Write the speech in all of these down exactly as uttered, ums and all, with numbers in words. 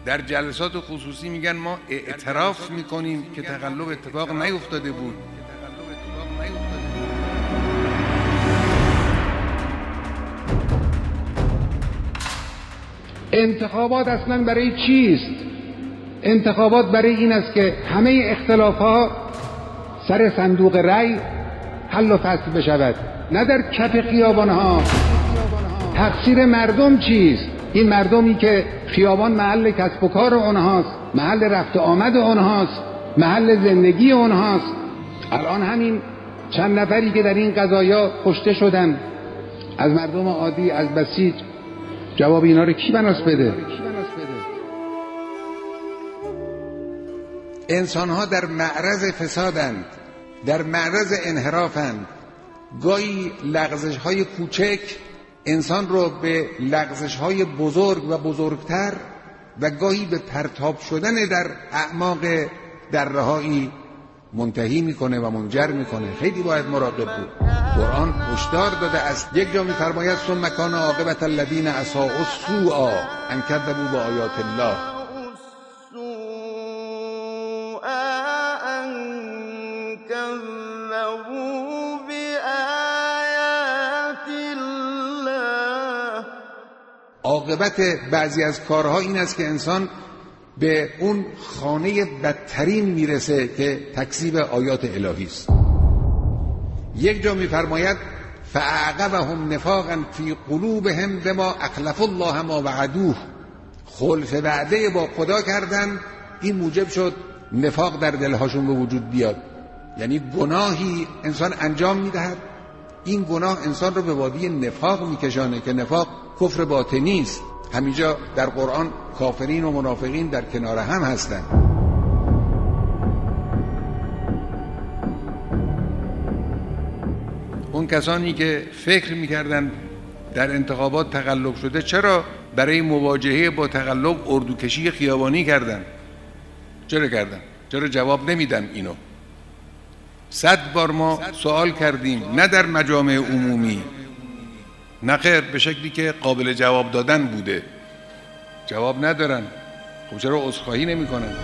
در جلسات خصوصی میگن ما اعتراف میکنیم که تقلب اتفاق نیفتاده بود. انتخابات اصلا برای چیست؟ انتخابات برای این است که همه اختلافات سر صندوق رأی حل و فصل بشود، نه در کف خیابانها. تقصیر مردم چیست؟ این مردمی که خیابان محل کسب و کار اونهاست، محل رفت و آمد اونهاست، محل زندگی اونهاست. الان همین چند نفری که در این قضایا کشته شدن از مردم عادی، از بسیج، جواب اینا رو کی بناس بده؟ انسان ها در معرض فسادند، در معرض انحرافند. گاهی لغزش های کوچک انسان رو به لغزش های بزرگ و بزرگتر و گاهی به پرتاب شدن در اعماق درهایی منتهی میکنه و منجر میکنه. خیلی باید مراقب بود. قرآن هشدار داده است. یک جا میفرماید ثم کان عاقبة الذین اساءوا السوء ان کذبوا بآیات الله. عاقبت بعضی از کارها این است که انسان به اون خانه بدترین میرسه که تکذیب آیات الهی است. یک جا میفرماید فاعقبهم نفاقا فی قلوبهم بما اخلفوا الله ما وعدوه. خلف وعده با خدا کردن، این موجب شد نفاق در دلهاشون به وجود بیاد. یعنی گناهی انسان انجام میدهد، این گناه انسان رو به وادی نفاق میکشانه که نفاق کفر باطنی است. همینجا در قرآن کافرین و منافقین در کنار هم هستند. اون کسانی که فکر میکردن در انتخابات تقلب شده، چرا برای مواجهه با تقلب اردوکشی خیابانی کردن؟ چرا کردن؟ چرا جواب نمیدن اینو؟ صد بار ما سوال کردیم، نه در مجامع عمومی، نه خیر، به شکلی که قابل جواب دادن بوده. جواب ندارن. خب چرا عذرخواهی نمی کنن؟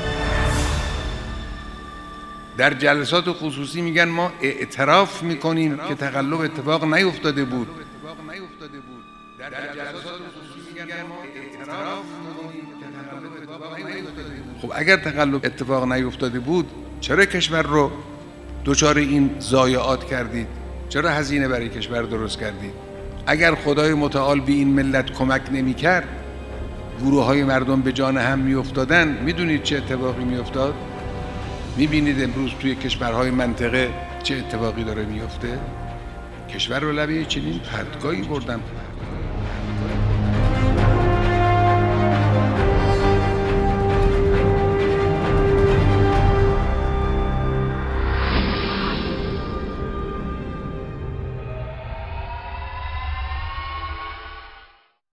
در جلسات خصوصی میگن ما اعتراف میکنیم که تقلب اتفاق نیفتاده بود. در جلسات خصوصی میگن ما اعتراف میکنیم که تقلب اتفاق نیفتاده بود. خب اگر تقلب اتفاق نیفتاده بود، چرا کشور رو دچار این ضایعات کردید؟ چرا هزینه برای کشور درست کردید؟ اگر خدای متعال به این ملت کمک نمی کرد، گروه های مردم به جان هم می افتادن، می دونید چه اتفاقی می افتاد؟ می بینید امروز توی کشورهای منطقه چه اتفاقی داره می افته؟ کشور رو لبه چنین پرتگاهی بردن.